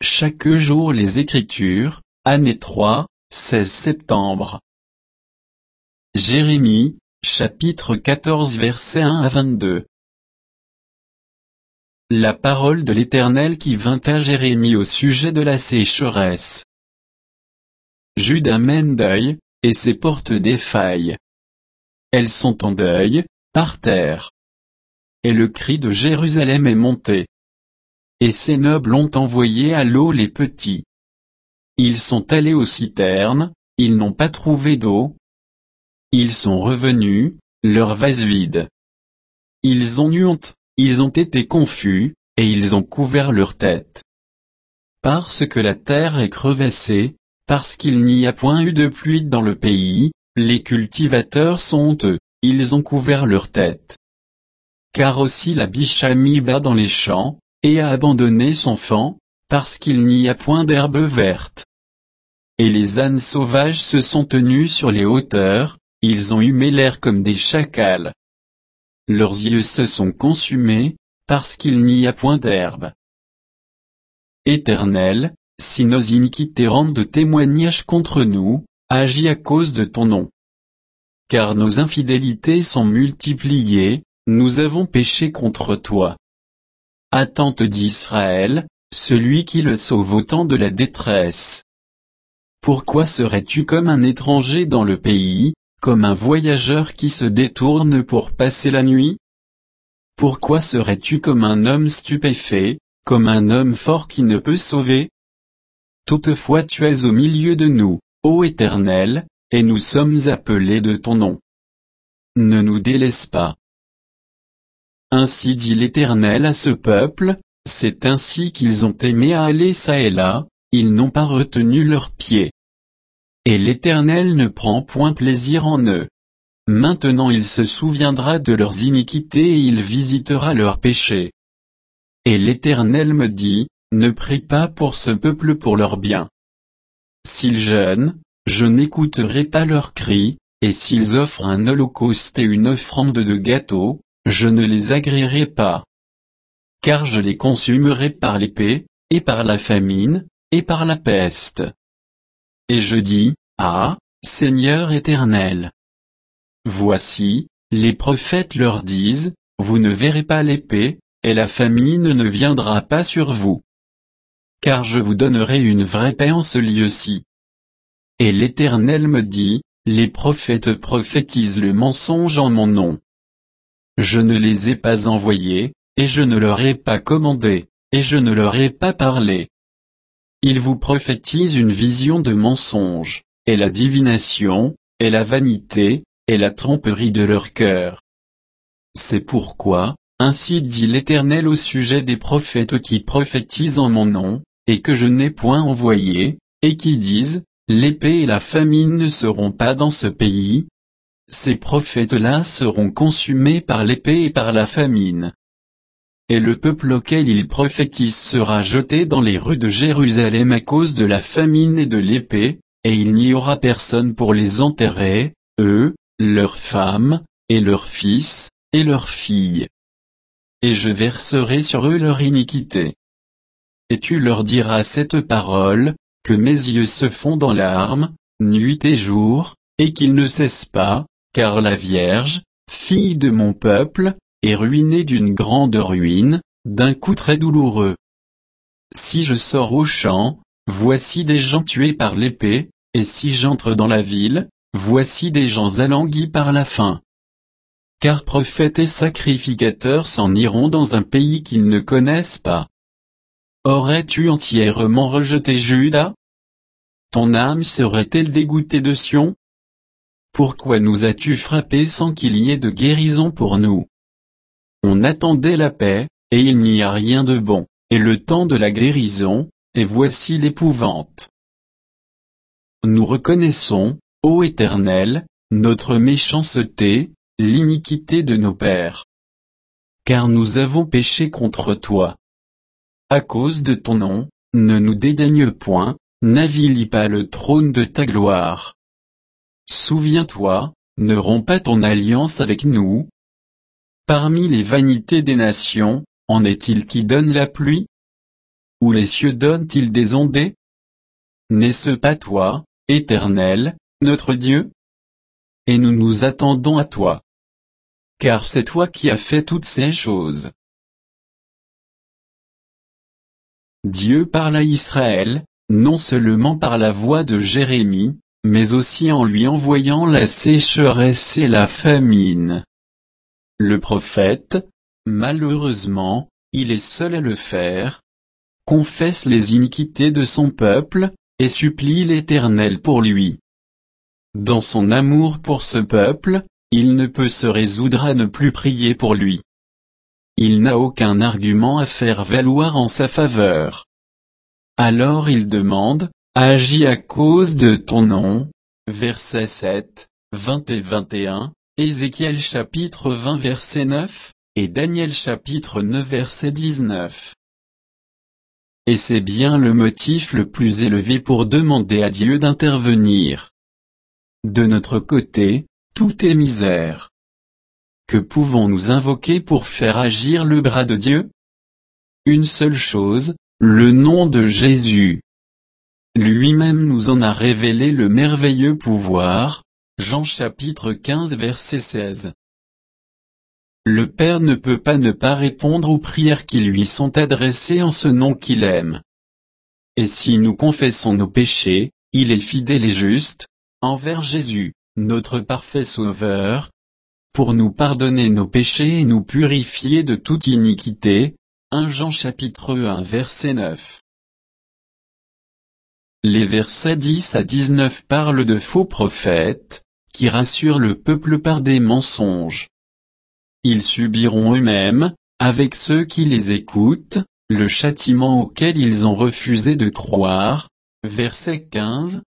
chaque jour les Écritures, année 3, 16 septembre. Jérémie, chapitre 14 versets 1 à 22. La parole de l'Éternel qui vint à Jérémie au sujet de la sécheresse. Juda mène deuil, et ses portes défaillent. Elles sont en deuil, par terre. Et le cri de Jérusalem est monté. Et ses nobles ont envoyé à l'eau les petits. Ils sont allés aux citernes, ils n'ont pas trouvé d'eau. Ils sont revenus, leurs vases vides. Ils ont eu honte, ils ont été confus, et ils ont couvert leur tête. Parce que la terre est crevassée, parce qu'il n'y a point eu de pluie dans le pays, les cultivateurs sont honteux, ils ont couvert leur tête. Car aussi la biche a mis bas dans les champs, et a abandonné son faon, parce qu'il n'y a point d'herbe verte. Et les ânes sauvages se sont tenus sur les hauteurs, ils ont humé l'air comme des chacals. Leurs yeux se sont consumés, parce qu'il n'y a point d'herbe. Éternel, si nos iniquités rendent témoignage contre nous, agis à cause de ton nom. Car nos infidélités sont multipliées, nous avons péché contre toi. Attente d'Israël, celui qui le sauve au temps de la détresse. Pourquoi serais-tu comme un étranger dans le pays, comme un voyageur qui se détourne pour passer la nuit? Pourquoi serais-tu comme un homme stupéfait, comme un homme fort qui ne peut sauver? Toutefois tu es au milieu de nous, ô Éternel, et nous sommes appelés de ton nom. Ne nous délaisse pas. Ainsi dit l'Éternel à ce peuple, c'est ainsi qu'ils ont aimé à aller çà et là, ils n'ont pas retenu leurs pieds. Et l'Éternel ne prend point plaisir en eux. Maintenant il se souviendra de leurs iniquités et il visitera leurs péchés. Et l'Éternel me dit, ne prie pas pour ce peuple pour leur bien. S'ils jeûnent, je n'écouterai pas leurs cris, et s'ils offrent un holocauste et une offrande de gâteaux, je ne les agréerai pas. Car je les consumerai par l'épée, et par la famine, et par la peste. Et je dis, ah, Seigneur Éternel. Voici, les prophètes leur disent, vous ne verrez pas l'épée, et la famine ne viendra pas sur vous. Car je vous donnerai une vraie paix en ce lieu-ci. Et l'Éternel me dit, les prophètes prophétisent le mensonge en mon nom. Je ne les ai pas envoyés, et je ne leur ai pas commandé, et je ne leur ai pas parlé. Ils vous prophétisent une vision de mensonge, et la divination, et la vanité, et la tromperie de leur cœur. C'est pourquoi, ainsi dit l'Éternel au sujet des prophètes qui prophétisent en mon nom, et que je n'ai point envoyés, et qui disent, l'épée et la famine ne seront pas dans ce pays. Ces prophètes-là seront consumés par l'épée et par la famine. Et le peuple auquel ils prophétisent sera jeté dans les rues de Jérusalem à cause de la famine et de l'épée, et il n'y aura personne pour les enterrer, eux, leurs femmes, et leurs fils, et leurs filles. Et je verserai sur eux leur iniquité. Et tu leur diras cette parole, que mes yeux se font dans larmes, nuit et jour, et qu'ils ne cessent pas, car la Vierge, fille de mon peuple, est ruinée d'une grande ruine, d'un coup très douloureux. Si je sors au champ, voici des gens tués par l'épée, et si j'entre dans la ville, voici des gens alanguis par la faim. Car prophètes et sacrificateurs s'en iront dans un pays qu'ils ne connaissent pas. Aurais-tu entièrement rejeté Juda? Ton âme serait-elle dégoûtée de Sion? Pourquoi nous as-tu frappés sans qu'il y ait de guérison pour nous? On attendait la paix, et il n'y a rien de bon, et le temps de la guérison, et voici l'épouvante. Nous reconnaissons, ô Éternel, notre méchanceté, l'iniquité de nos pères. Car nous avons péché contre toi. À cause de ton nom, ne nous dédaigne point, n'avilis pas le trône de ta gloire. Souviens-toi, ne romps pas ton alliance avec nous. Parmi les vanités des nations, en est-il qui donne la pluie? ou les cieux donnent-ils des ondées? N'est-ce pas toi, Éternel, notre Dieu? Et nous nous attendons à toi. Car c'est toi qui as fait toutes ces choses. Dieu parle à Israël, non seulement par la voix de Jérémie, mais aussi en lui envoyant la sécheresse et la famine. Le prophète, malheureusement, il est seul à le faire, confesse les iniquités de son peuple, et supplie l'Éternel pour lui. Dans son amour pour ce peuple, il ne peut se résoudre à ne plus prier pour lui. Il n'a aucun argument à faire valoir en sa faveur. Alors il demande, agis à cause de ton nom, versets 7, 20 et 21, Ézéchiel chapitre 20 verset 9, et Daniel chapitre 9 verset 19. Et c'est bien le motif le plus élevé pour demander à Dieu d'intervenir. De notre côté, tout est misère. Que pouvons-nous invoquer pour faire agir le bras de Dieu? Une seule chose, le nom de Jésus. Lui-même nous en a révélé le merveilleux pouvoir, Jean chapitre 15 verset 16. Le Père ne peut pas ne pas répondre aux prières qui lui sont adressées en ce nom qu'il aime. Et si nous confessons nos péchés, il est fidèle et juste, envers Jésus, notre parfait Sauveur, pour nous pardonner nos péchés et nous purifier de toute iniquité. 1 Jean chapitre 1 verset 9. Les versets 10 à 19 parlent de faux prophètes, qui rassurent le peuple par des mensonges. Ils subiront eux-mêmes, avec ceux qui les écoutent, le châtiment auquel ils ont refusé de croire. Verset 15,